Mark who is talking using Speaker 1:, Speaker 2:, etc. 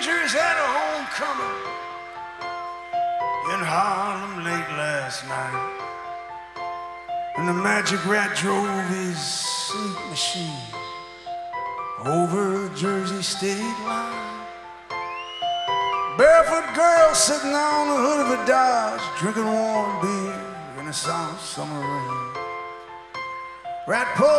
Speaker 1: Rangers had a homecoming in Harlem late last night. And the Magic Rat drove his sneak machine over the Jersey state line. Barefoot girl sitting on the hood of a Dodge, drinking warm beer in the soft summer rain. Rat